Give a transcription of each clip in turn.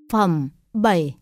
phẩm 7.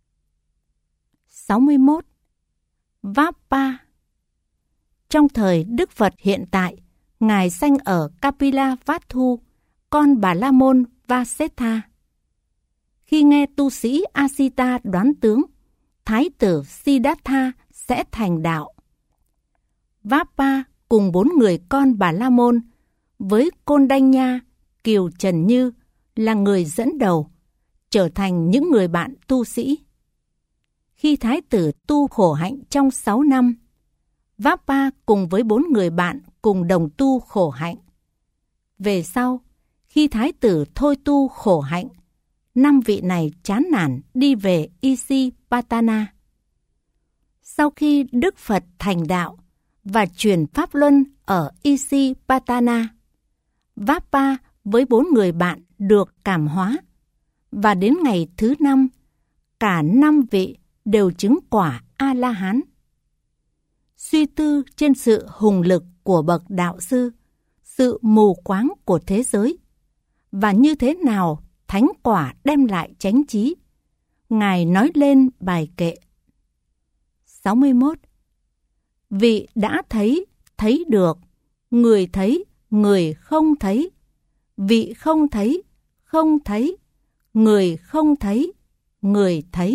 61. Vapa. Trong thời Đức Phật hiện tại, Ngài sanh ở Kapilavatthu, con Bà La Môn Vasetha. Khi nghe tu sĩ Asita đoán tướng, Thái tử Siddhartha sẽ thành đạo, Vapa cùng 4 người con Bà La Môn với Kondanya, Kiều Trần Như là người dẫn đầu, trở thành những người bạn tu sĩ. Khi Thái tử tu khổ hạnh trong 6 năm, Vapa cùng với 4 người bạn cùng đồng tu khổ hạnh. Về sau, khi Thái tử thôi tu khổ hạnh, 5 vị này chán nản đi về Isipatana. Sau khi Đức Phật thành đạo và truyền pháp luân ở Isipatana, Vapa với 4 người bạn được cảm hóa, và đến ngày thứ 5, cả 5 vị đều chứng quả A-la-hán. Suy tư trên sự hùng lực của bậc đạo sư, sự mù quáng của thế giới, và như thế nào thánh quả đem lại chánh trí, Ngài nói lên bài kệ 61. Vị đã thấy, thấy được, người không thấy, vị không thấy, người không thấy, người thấy.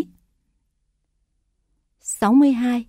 62.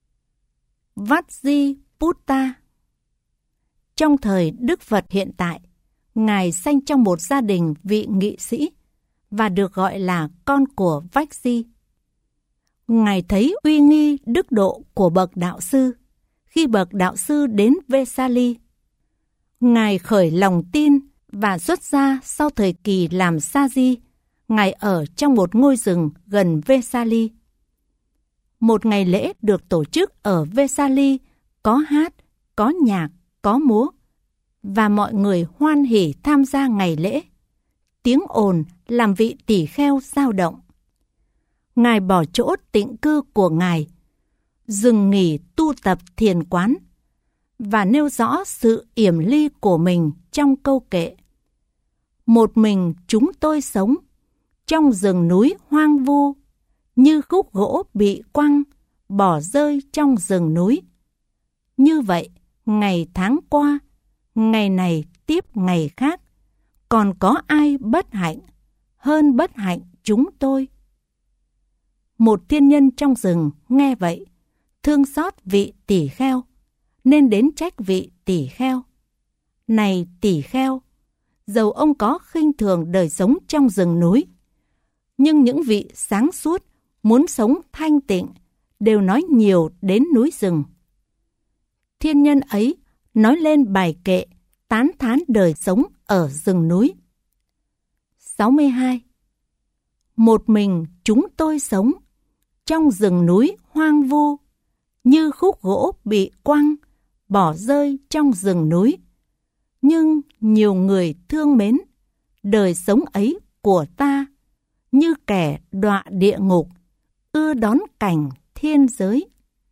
Vajjiputta. Trong thời Đức Phật hiện tại, Ngài sanh trong một gia đình vị nghị sĩ và được gọi là con của Vajji. Ngài thấy uy nghi đức độ của bậc đạo sư khi bậc đạo sư đến Vesali. Ngài khởi lòng tin và xuất gia sau thời kỳ làm sa di. Ngài ở trong một ngôi rừng gần Vesali. Một ngày lễ được tổ chức ở Vesali, có hát, có nhạc, có múa, và mọi người hoan hỉ tham gia ngày lễ. Tiếng ồn làm vị tỷ kheo dao động. Ngài bỏ chỗ tịnh cư của Ngài, dừng nghỉ tu tập thiền quán, và nêu rõ sự yểm ly của mình trong câu kệ: một mình chúng tôi sống trong rừng núi hoang vu, như khúc gỗ bị quăng, bỏ rơi trong rừng núi. Như vậy, ngày tháng qua, ngày này tiếp ngày khác, còn có ai bất hạnh hơn bất hạnh chúng tôi? Một thiên nhân trong rừng nghe vậy, thương xót vị tỷ kheo, nên đến trách vị tỷ kheo: này tỷ kheo, dầu ông có khinh thường đời sống trong rừng núi, nhưng những vị sáng suốt muốn sống thanh tịnh đều nói nhiều đến núi rừng. Thiên nhân ấy nói lên bài kệ tán thán đời sống ở rừng núi. 62. Một mình chúng tôi sống trong rừng núi hoang vu, như khúc gỗ bị quăng, bỏ rơi trong rừng núi. Nhưng nhiều người thương mến đời sống ấy của ta, như kẻ đọa địa ngục, ưa đón cảnh thiên giới.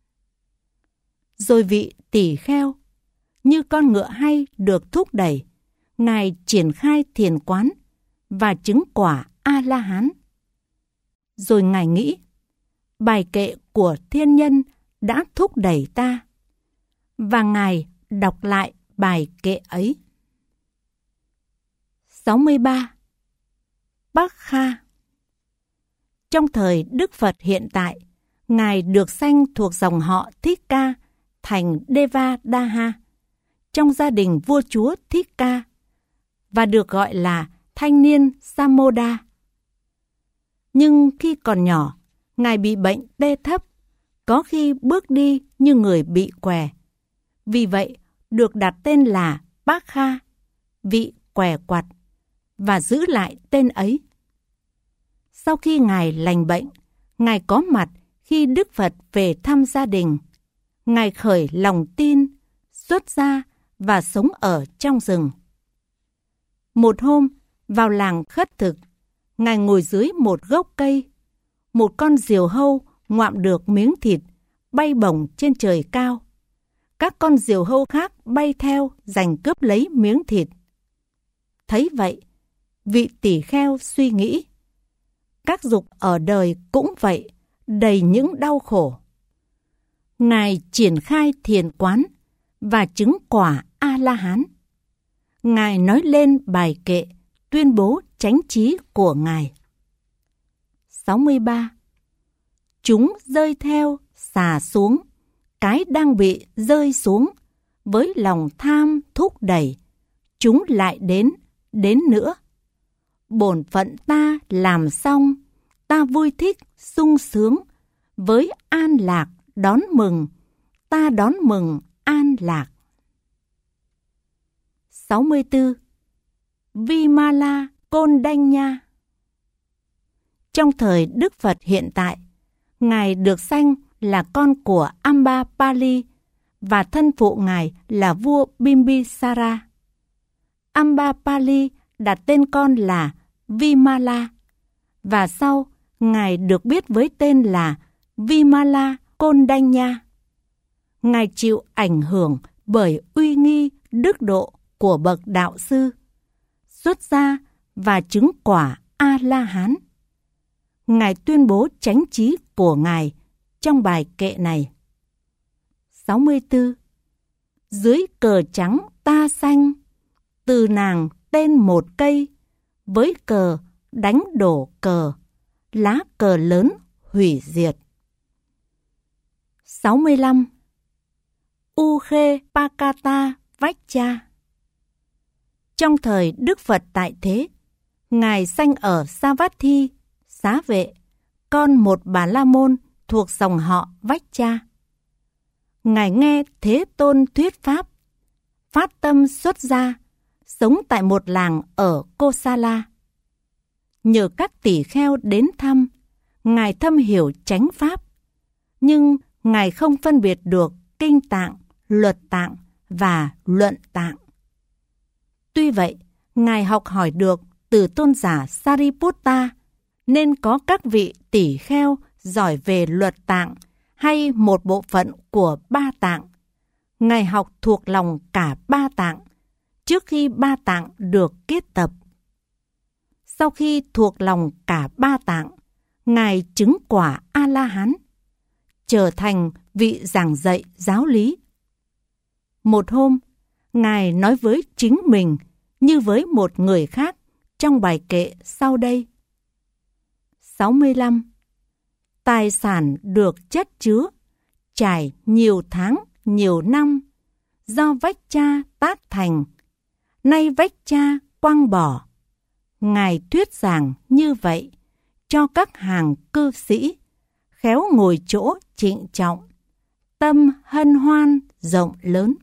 Rồi vị tỷ kheo, như con ngựa hay được thúc đẩy, Ngài triển khai thiền quán và chứng quả A-la-hán. Rồi Ngài nghĩ, bài kệ của thiên nhân đã thúc đẩy ta, và Ngài đọc lại bài kệ ấy. 63. Bắc Kha. Trong thời Đức Phật hiện tại, Ngài được sanh thuộc dòng họ Thích Ca thành Devadaha trong gia đình vua chúa Thích Ca, và được gọi là thanh niên Samoda. Nhưng khi còn nhỏ, Ngài bị bệnh tê thấp, có khi bước đi như người bị què. Vì vậy, được đặt tên là Bác Kha, vị què quặt, và giữ lại tên ấy. Sau khi Ngài lành bệnh, Ngài có mặt khi Đức Phật về thăm gia đình. Ngài khởi lòng tin, xuất gia và sống ở trong rừng. Một hôm, vào làng khất thực, Ngài ngồi dưới một gốc cây. Một con diều hâu ngoạm được miếng thịt, bay bổng trên trời cao. Các con diều hâu khác bay theo giành cướp lấy miếng thịt. Thấy vậy, vị tỷ kheo suy nghĩ: Các dục ở đời cũng vậy, đầy những đau khổ. Ngài triển khai thiền quán và chứng quả A-la-hán. Ngài nói lên bài kệ tuyên bố chánh trí của Ngài. 63. Chúng rơi theo, xà xuống, cái đang bị rơi xuống, với lòng tham thúc đẩy, chúng lại đến nữa. Bổn phận ta làm xong, ta vui thích, sung sướng, với an lạc đón mừng, ta đón mừng an lạc. 64. Vimala Kondanya. Trong thời Đức Phật hiện tại, Ngài được sanh là con của Ambapali và thân phụ Ngài là vua Bimbisara. Ambapali đặt tên con là Vimala và sau Ngài được biết với tên là Vimala Kondanya. Ngài chịu ảnh hưởng bởi uy nghi đức độ của bậc đạo sư, xuất gia và chứng quả A-la-hán. Ngài tuyên bố chánh trí của Ngài trong bài kệ này. 64. Dưới cờ trắng ta xanh, từ nàng tên một cây, với cờ đánh đổ cờ, lá cờ lớn hủy diệt. 65. Ukhe Pakata Vajcha. Trong thời Đức Phật tại thế, Ngài sanh ở Savatthi, Xá Vệ, con một Bà La Môn thuộc dòng họ Vajcha. Ngài nghe Thế Tôn thuyết pháp, phát tâm xuất gia, sống tại một làng ở Kosala. Nhờ các tỷ kheo đến thăm, Ngài thâm hiểu chánh pháp, nhưng Ngài không phân biệt được kinh tạng, luật tạng và luận tạng. Tuy vậy, Ngài học hỏi được từ tôn giả Sariputta, nên có các vị tỷ kheo giỏi về luật tạng hay một bộ phận của ba tạng. Ngài học thuộc lòng cả ba tạng, trước khi ba tạng được kết tập. Sau khi thuộc lòng cả ba tạng, Ngài chứng quả A-la-hán, trở thành vị giảng dạy giáo lý. Một hôm, Ngài nói với chính mình như với một người khác trong bài kệ sau đây. 65. Tài sản được chất chứa, trải nhiều tháng, nhiều năm, do vách cha tác thành, nay vách cha quăng bỏ. Ngài thuyết giảng như vậy cho các hàng cư sĩ, khéo ngồi chỗ trịnh trọng, tâm hân hoan rộng lớn.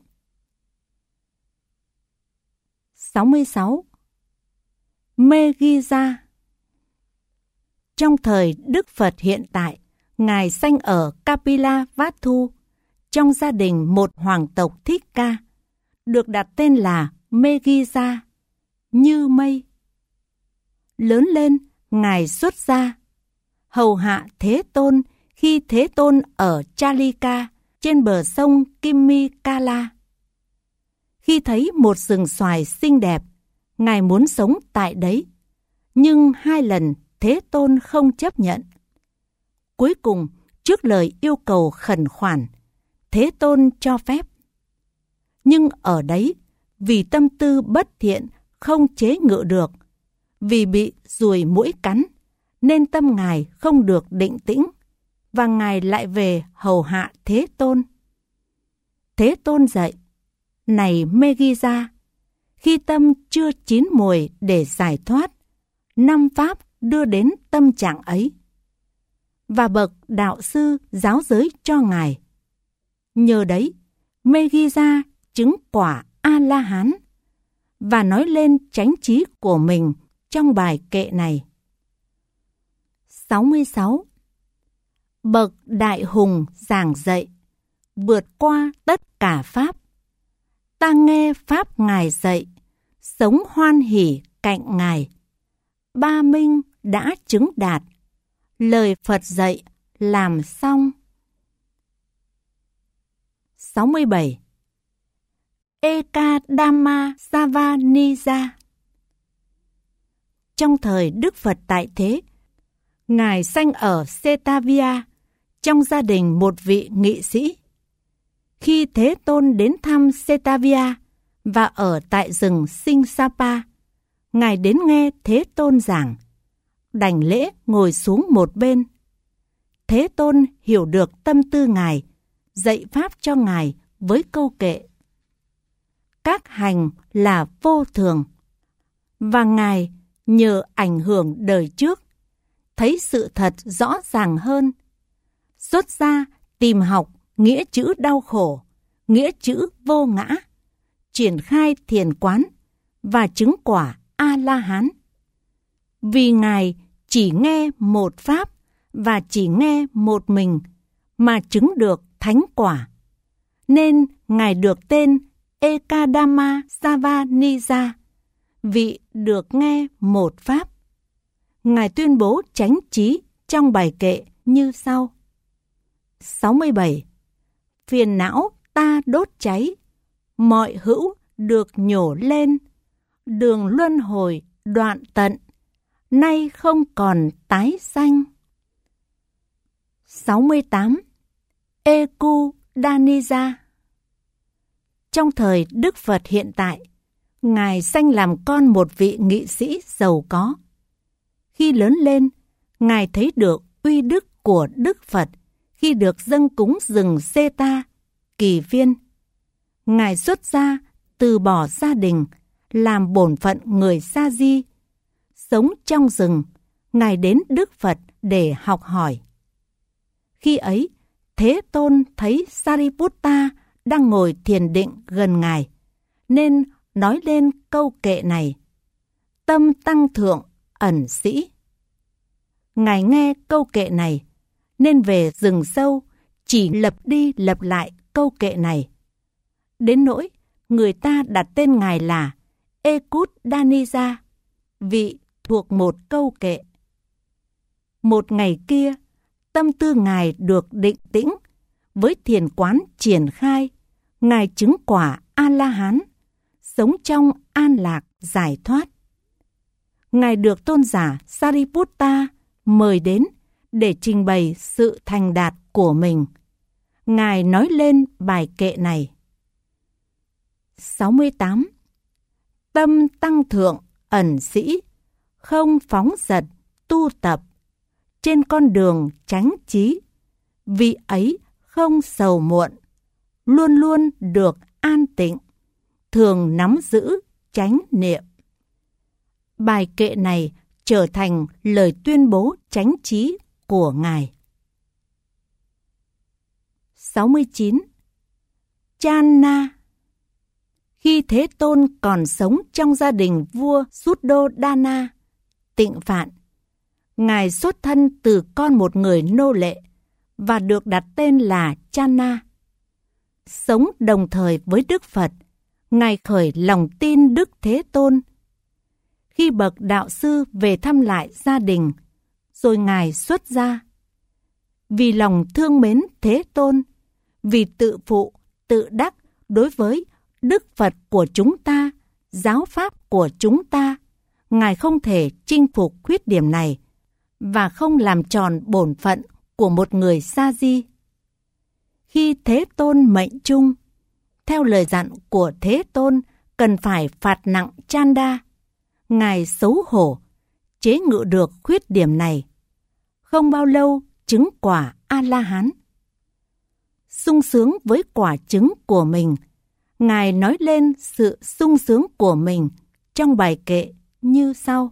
66. Meghiza. Trong thời Đức Phật hiện tại, Ngài sanh ở Kapilavatthu, trong gia đình một hoàng tộc Thích Ca, được đặt tên là Meghiza, như mây. Lớn lên, Ngài xuất gia, hầu hạ Thế Tôn khi Thế Tôn ở Chalika trên bờ sông Kimmikala. Khi thấy một rừng xoài xinh đẹp, Ngài muốn sống tại đấy, nhưng 2 lần Thế Tôn không chấp nhận. Cuối cùng, trước lời yêu cầu khẩn khoản, Thế Tôn cho phép. Nhưng ở đấy, vì tâm tư bất thiện không chế ngự được, vì bị ruồi muỗi cắn, nên tâm Ngài không được định tĩnh, và Ngài lại về hầu hạ Thế Tôn. Thế Tôn dạy, này Meghiza, khi tâm chưa chín mùi để giải thoát, 5 pháp đưa đến tâm trạng ấy. Và bậc đạo sư giáo giới cho Ngài. Nhờ đấy, Meghiza chứng quả A-la-hán và nói lên chánh trí của mình trong bài kệ này. 66. Bậc đại hùng giảng dạy, vượt qua tất cả pháp. Ta nghe pháp Ngài dạy, sống hoan hỉ cạnh Ngài. Ba minh đã chứng đạt, lời Phật dạy làm xong. 67. Ekadama Savanija. Trong thời Đức Phật tại thế, Ngài sanh ở Setavia, trong gia đình một vị nghị sĩ. Khi Thế Tôn đến thăm Setavia và ở tại rừng Singsapa, Ngài đến nghe Thế Tôn giảng, đảnh lễ ngồi xuống một bên. Thế Tôn hiểu được tâm tư Ngài, dạy pháp cho Ngài với câu kệ: các hành là vô thường, và Ngài nhờ ảnh hưởng đời trước, thấy sự thật rõ ràng hơn, xuất ra tìm học nghĩa chữ đau khổ, nghĩa chữ vô ngã, triển khai thiền quán và chứng quả A-la-hán. Vì Ngài chỉ nghe một pháp và chỉ nghe một mình mà chứng được thánh quả, nên Ngài được tên Ekadama Savanija, vị được nghe một pháp. Ngài tuyên bố chánh trí trong bài kệ như sau: 67. Phiền não ta đốt cháy, mọi hữu được nhổ lên, đường luân hồi đoạn tận, nay không còn tái sanh. 68. Ekudaniza. Trong thời Đức Phật hiện tại, Ngài sanh làm con một vị nghị sĩ giàu có. Khi lớn lên, Ngài thấy được uy đức của Đức Phật khi được dâng cúng rừng Seta, Kỳ Viên. Ngài xuất gia, từ bỏ gia đình, làm bổn phận người sa di. Sống trong rừng, Ngài đến Đức Phật để học hỏi. Khi ấy, Thế Tôn thấy Sariputta đang ngồi thiền định gần Ngài, nên nói lên câu kệ này: tâm tăng thượng ẩn sĩ. Ngài nghe câu kệ này, nên về rừng sâu chỉ lặp đi lặp lại câu kệ này. Đến nỗi người ta đặt tên Ngài là Ekudaniza, vị thuộc một câu kệ. Một ngày kia, tâm tư Ngài được định tĩnh, với thiền quán triển khai, Ngài chứng quả A-la-hán, sống trong an lạc giải thoát. Ngài được tôn giả Sariputta mời đến để trình bày sự thành đạt của mình. Ngài nói lên bài kệ này: 68. Tâm tăng thượng ẩn sĩ, không phóng dật tu tập, trên con đường chánh trí, vị ấy không sầu muộn, luôn luôn được an tịnh, thường nắm giữ chánh niệm. Bài kệ này trở thành lời tuyên bố chánh trí của Ngài. 69. Channa. Khi Thế Tôn còn sống trong gia đình vua Suddhodana, Tịnh Phạn, Ngài xuất thân từ con một người nô lệ và được đặt tên là Channa. Sống đồng thời với Đức Phật, Ngài khởi lòng tin Đức Thế Tôn. Khi bậc đạo sư về thăm lại gia đình, rồi Ngài xuất gia. Vì lòng thương mến Thế Tôn, vì tự phụ, tự đắc đối với Đức Phật của chúng ta, giáo pháp của chúng ta, Ngài không thể chinh phục khuyết điểm này và không làm tròn bổn phận của một người sa di. Khi Thế Tôn mệnh chung, theo lời dặn của Thế Tôn cần phải phạt nặng Chanda, Ngài xấu hổ, chế ngự được khuyết điểm này. Không bao lâu chứng quả A-la-hán. Sung sướng với quả chứng của mình, Ngài nói lên sự sung sướng của mình trong bài kệ như sau: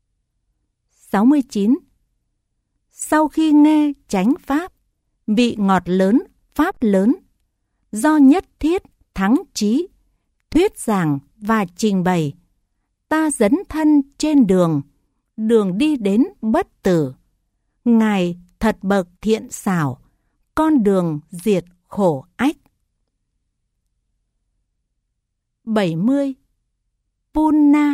69. Sau khi nghe chánh pháp, vị ngọt lớn, pháp lớn, do nhất thiết thắng trí, thuyết giảng và trình bày, ta dấn thân trên đường, đường đi đến bất tử. Ngài thật bậc thiện xảo, con đường diệt khổ ách. 70. Punna.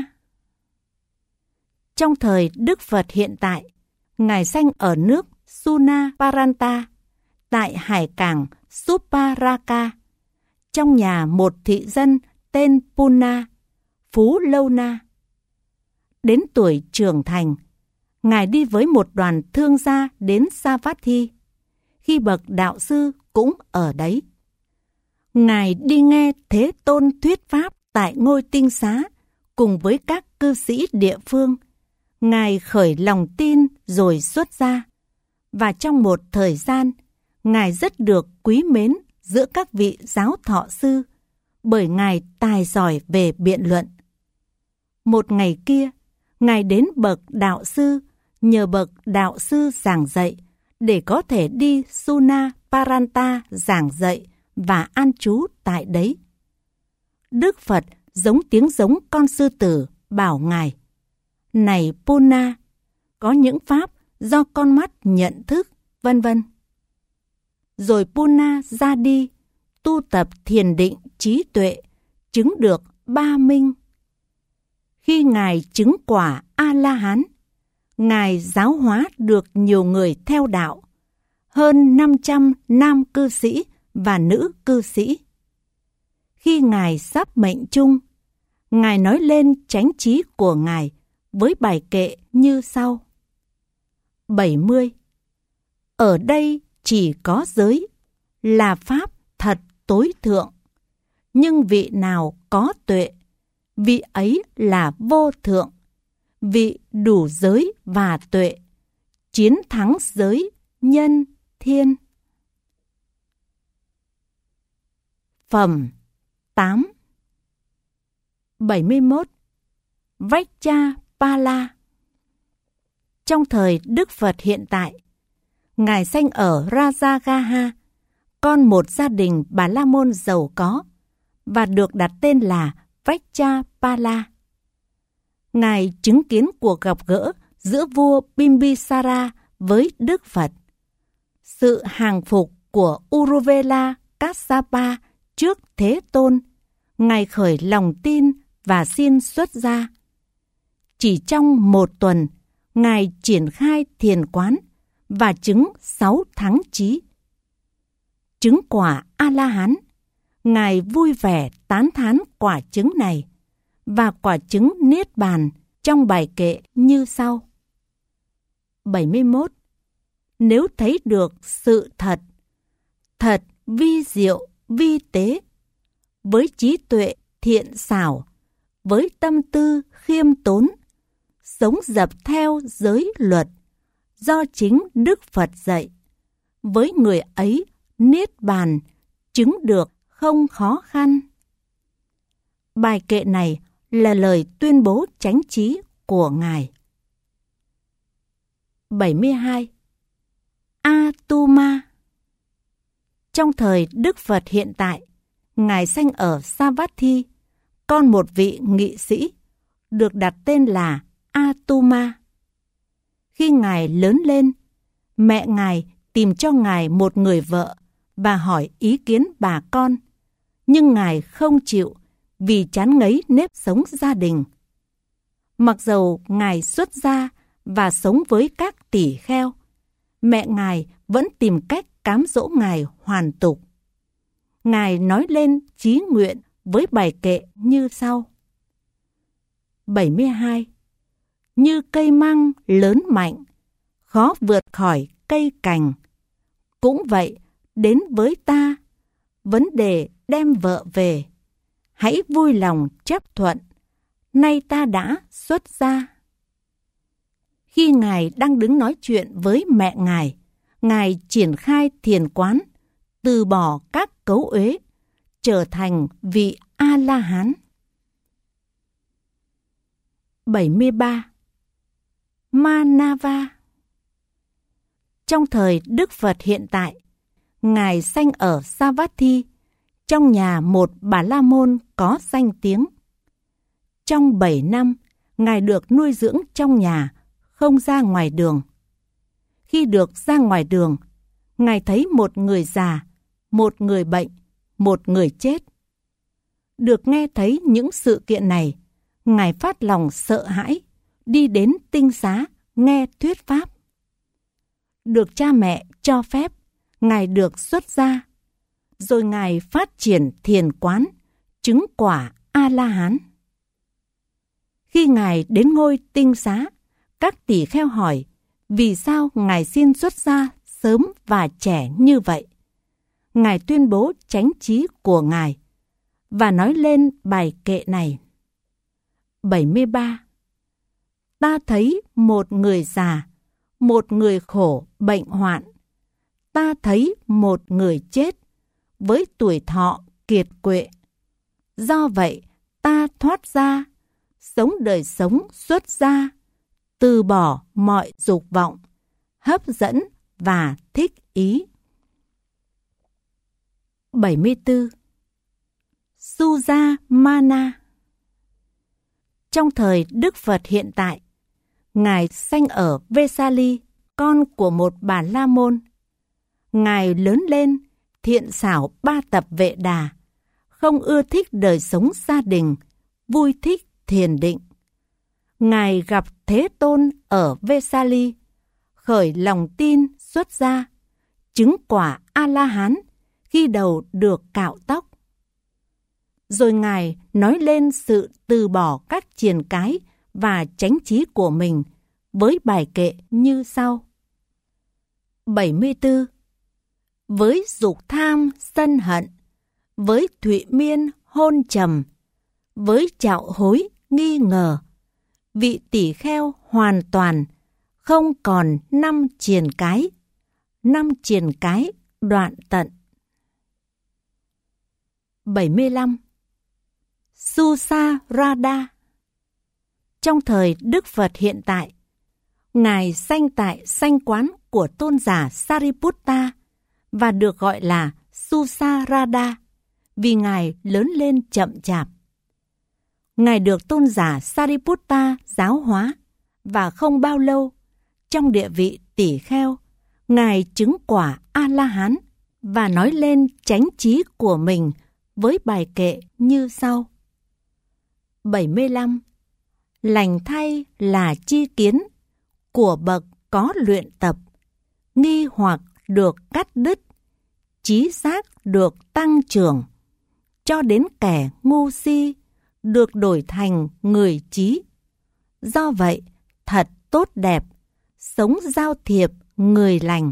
Trong thời Đức Phật hiện tại, Ngài sanh ở nước Sunaparanta, tại hải cảng Suparaka, trong nhà một thị dân tên Punna, Phú Lâu Na. Đến tuổi trưởng thành, Ngài đi với một đoàn thương gia đến Savatthi, khi bậc đạo sư cũng ở đấy. Ngài đi nghe Thế Tôn thuyết pháp tại ngôi tinh xá cùng với các cư sĩ địa phương. Ngài khởi lòng tin rồi xuất gia, và trong một thời gian, Ngài rất được quý mến giữa các vị giáo thọ sư, bởi Ngài tài giỏi về biện luận. Một ngày kia, Ngài đến bậc đạo sư, nhờ bậc đạo sư giảng dạy, để có thể đi Suna Paranta giảng dạy và an trú tại đấy. Đức Phật giống tiếng giống con sư tử bảo Ngài: "Này Puna, có những pháp do con mắt nhận thức, vân vân." Rồi Puna ra đi, tu tập thiền định trí tuệ, chứng được ba minh. Khi Ngài chứng quả A-la-hán, Ngài giáo hóa được nhiều người theo đạo, hơn 500 nam cư sĩ và nữ cư sĩ. Khi Ngài sắp mệnh chung, Ngài nói lên chánh trí của Ngài với bài kệ như sau: 70. Ở đây chỉ có giới, là pháp thật tối thượng. Nhưng vị nào có tuệ, vị ấy là vô thượng. Vị đủ giới và tuệ, chiến thắng giới, nhân, thiên. Phẩm 8. 71. Vajjapala. Trong thời Đức Phật hiện tại, Ngài sanh ở Rajagaha, con một gia đình Bà La Môn giàu có, và được đặt tên là Vajjapala. Ngài chứng kiến cuộc gặp gỡ giữa vua Bimbisara với Đức Phật. Sự hàng phục của Uruvela Kassapa trước Thế Tôn, Ngài khởi lòng tin và xin xuất gia. Chỉ trong một tuần, Ngài triển khai thiền quán và chứng 6 thắng trí. Chứng quả A-la-hán, Ngài vui vẻ tán thán quả chứng này và quả chứng Niết Bàn trong bài kệ như sau: 71. Nếu thấy được sự thật, thật vi diệu vi tế, với trí tuệ thiện xảo, với tâm tư khiêm tốn, sống dập theo giới luật do chính Đức Phật dạy, với người ấy Niết Bàn chứng được không khó khăn. Bài kệ này là lời tuyên bố chánh trí của Ngài. 72. Atuma. Trong thời Đức Phật hiện tại, Ngài sanh ở Savatthi, con một vị nghị sĩ, được đặt tên là Atuma. Khi Ngài lớn lên, mẹ Ngài tìm cho Ngài một người vợ và hỏi ý kiến bà con, nhưng Ngài không chịu vì chán ngấy nếp sống gia đình. Mặc dầu Ngài xuất gia và sống với các tỷ kheo, mẹ Ngài vẫn tìm cách cám dỗ Ngài hoàn tục. Ngài nói lên chí nguyện với bài kệ như sau: 72. Như cây măng lớn mạnh, khó vượt khỏi cây cành, cũng vậy đến với ta, vấn đề đem vợ về, hãy vui lòng chấp thuận, nay ta đã xuất gia. Khi Ngài đang đứng nói chuyện với mẹ Ngài triển khai thiền quán, từ bỏ các cấu uế, trở thành vị A-la-hán. 73. Manava. Trong thời Đức Phật hiện tại, Ngài sanh ở Savatthi, trong nhà một Bà La Môn có danh tiếng. Trong 7 năm, Ngài được nuôi dưỡng trong nhà, không ra ngoài đường. Khi được ra ngoài đường, Ngài thấy một người già, một người bệnh, một người chết. Được nghe thấy những sự kiện này, Ngài phát lòng sợ hãi, đi đến tinh xá nghe thuyết pháp. Được cha mẹ cho phép, Ngài được xuất gia. Rồi Ngài phát triển thiền quán, chứng quả A-la-hán. Khi Ngài đến ngôi tinh xá, Các tỳ kheo hỏi, vì sao Ngài xin xuất gia sớm và trẻ như vậy? Ngài tuyên bố chánh trí của Ngài và nói lên bài kệ này. 73. Ta thấy một người già, một người khổ bệnh hoạn. Ta thấy một người chết với tuổi thọ kiệt quệ. Do vậy, ta thoát ra, sống đời sống xuất gia, từ bỏ mọi dục vọng, hấp dẫn và thích ý. 74. Sujamana. Trong thời Đức Phật hiện tại, Ngài sanh ở Vesali, con của một bà La Môn. Ngài lớn lên thiện xảo 3 tập Vệ Đà, không ưa thích đời sống gia đình, vui thích thiền định. Ngài gặp Thế Tôn ở Vesali, khởi lòng tin xuất gia, chứng quả A-la-hán khi đầu được cạo tóc. Rồi Ngài nói lên sự từ bỏ các triền cái và chánh trí của mình với bài kệ như sau. 74. Với dục tham sân hận, với thụy miên hôn trầm, với trạo hối nghi ngờ, vị tỷ kheo hoàn toàn không còn 5 triền cái, 5 triền cái đoạn tận. 75. Susarada. Trong thời Đức Phật hiện tại, Ngài sanh tại sanh quán của tôn giả Sariputta và được gọi là Susarada vì Ngài lớn lên chậm chạp. Ngài được tôn giả Sariputta giáo hóa và không bao lâu, trong địa vị tỷ kheo, Ngài chứng quả A-la-hán và nói lên chánh trí của mình với bài kệ như sau. 75. Lành thay là chi kiến của bậc có luyện tập, nghi hoặc được cắt đứt, trí giác được tăng trưởng, cho đến kẻ ngu si được đổi thành người trí. Do vậy, thật tốt đẹp, sống giao thiệp người lành.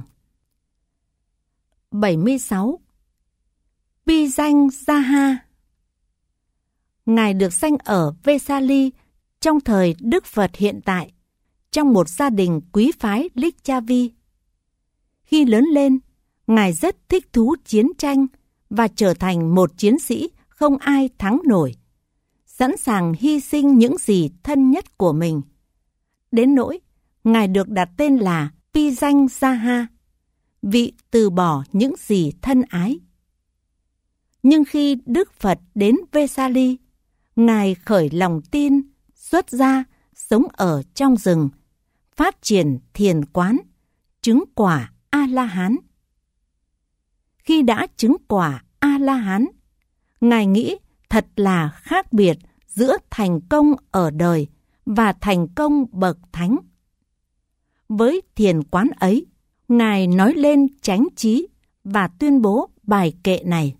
76. Pi danh Jaha. Ngài được sanh ở Vesali trong thời Đức Phật hiện tại, trong một gia đình quý phái Lichavi. Khi lớn lên, Ngài rất thích thú chiến tranh và trở thành một chiến sĩ không ai thắng nổi, sẵn sàng hy sinh những gì thân nhất của mình. Đến nỗi, Ngài được đặt tên là Pi danh Jaha, vị từ bỏ những gì thân ái. Nhưng khi Đức Phật đến Vesali, Ngài khởi lòng tin, xuất gia, sống ở trong rừng, phát triển thiền quán, chứng quả A-la-hán. Khi đã chứng quả A-la-hán, Ngài nghĩ thật là khác biệt giữa thành công ở đời và thành công bậc thánh. Với thiền quán ấy, Ngài nói lên chánh trí và tuyên bố bài kệ này.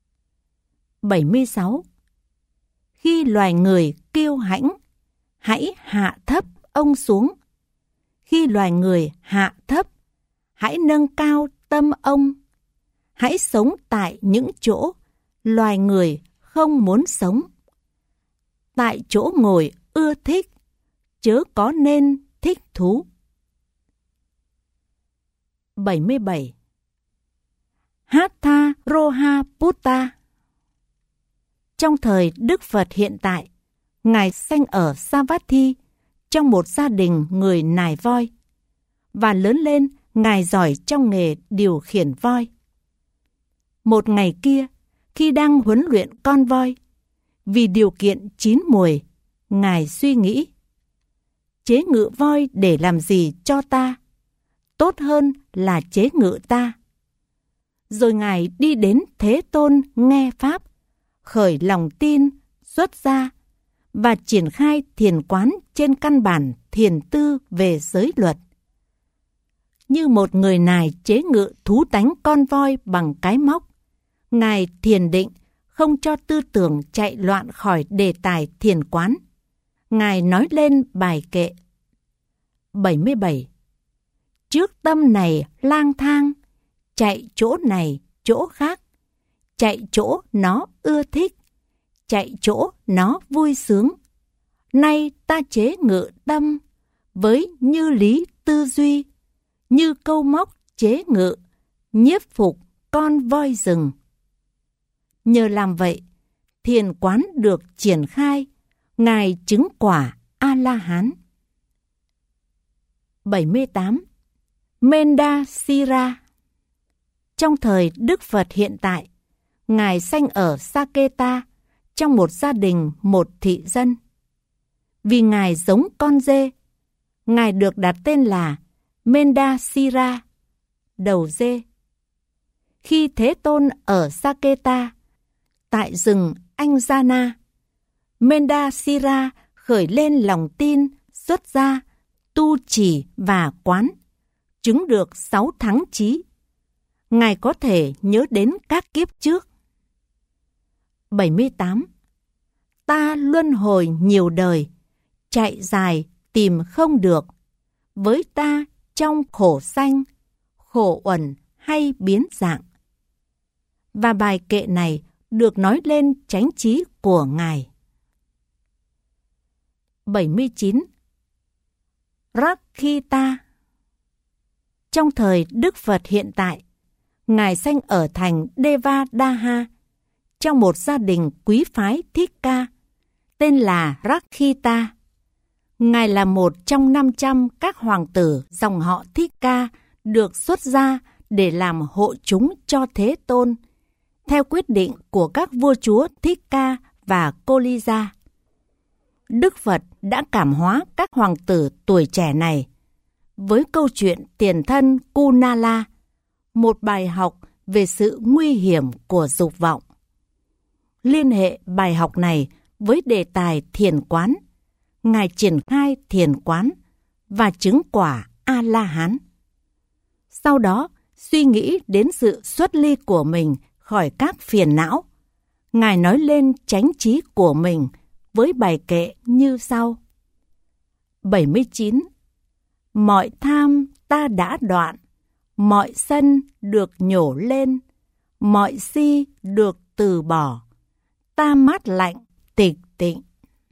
76. Khi loài người kiêu hãnh, hãy hạ thấp ông xuống. Khi loài người hạ thấp, hãy nâng cao tâm ông. Hãy sống tại những chỗ loài người không muốn sống. Tại chỗ ngồi ưa thích, chớ có nên thích thú. 77. Hatha Roha Putta. Trong thời Đức Phật hiện tại, Ngài sanh ở Savatthi trong một gia đình người nài voi, và lớn lên Ngài giỏi trong nghề điều khiển voi. Một ngày kia, khi đang huấn luyện con voi, vì điều kiện chín muồi, Ngài suy nghĩ: chế ngự voi để làm gì cho ta? Tốt hơn là chế ngự ta. Rồi Ngài đi đến Thế Tôn nghe Pháp, khởi lòng tin, xuất gia và triển khai thiền quán trên căn bản thiền tư về giới luật. Như một người nài chế ngự thú tánh con voi bằng cái móc, Ngài thiền định không cho tư tưởng chạy loạn khỏi đề tài thiền quán. Ngài nói lên bài kệ. 77. Trước tâm này lang thang, chạy chỗ này chỗ khác, chạy chỗ nó ưa thích, chạy chỗ nó vui sướng. Nay ta chế ngự tâm với như lý tư duy, như câu móc chế ngự, nhiếp phục con voi rừng. Nhờ làm vậy, thiền quán được triển khai, Ngài chứng quả A-la-hán. 78. Mendasira. Trong thời Đức Phật hiện tại, Ngài sanh ở Saketa trong một gia đình một thị dân. Vì Ngài giống con dê, Ngài được đặt tên là Mendasira, đầu dê. Khi Thế Tôn ở Saketa, tại rừng Anjana, Mendasira khởi lên lòng tin, xuất gia, tu trì và quán, chứng được 6 thắng trí. Ngài có thể nhớ đến các kiếp trước. 78. Ta luân hồi nhiều đời, chạy dài tìm không được, với ta trong khổ sanh, khổ uẩn hay biến dạng. Và bài kệ này được nói lên chánh trí của Ngài. 79. Rakhita. Trong thời Đức Phật hiện tại, Ngài sanh ở thành Devadaha, trong một gia đình quý phái Thích Ca, tên là Rakhita. Ngài là một trong 500 các hoàng tử dòng họ Thích Ca được xuất gia để làm hộ chúng cho Thế Tôn, theo quyết định của các vua chúa Thích Ca và Kolija. Đức Phật đã cảm hóa các hoàng tử tuổi trẻ này với câu chuyện tiền thân Kunala, một bài học về sự nguy hiểm của dục vọng. Liên hệ bài học này với đề tài thiền quán, Ngài triển khai thiền quán và chứng quả A-la-hán. Sau đó, suy nghĩ đến sự xuất ly của mình khỏi các phiền não, Ngài nói lên chánh trí của mình với bài kệ như sau. 79. Mọi tham ta đã đoạn, mọi sân được nhổ lên, mọi si được từ bỏ, ta mát lạnh tịch tịnh.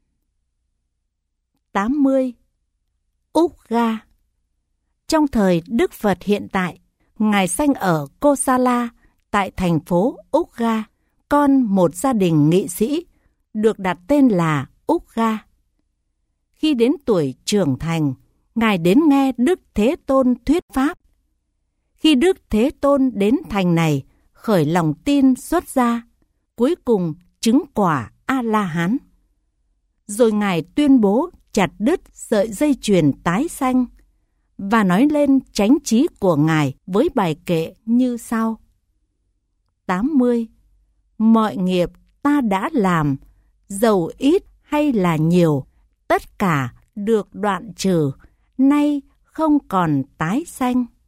80. Ugga. Trong thời Đức Phật hiện tại, Ngài sanh ở Kosala tại thành phố Ugga, con một gia đình nghị sĩ, được đặt tên là Ugga. Khi đến tuổi trưởng thành, Ngài đến nghe Đức Thế Tôn thuyết pháp. Khi Đức Thế Tôn đến thành này, khởi lòng tin xuất gia, cuối cùng chứng quả A-la-hán. Rồi Ngài tuyên bố chặt đứt sợi dây chuyền tái sanh và nói lên chánh trí của Ngài với bài kệ như sau. 80. Mọi nghiệp ta đã làm, dầu ít hay là nhiều, tất cả được đoạn trừ, nay không còn tái sanh.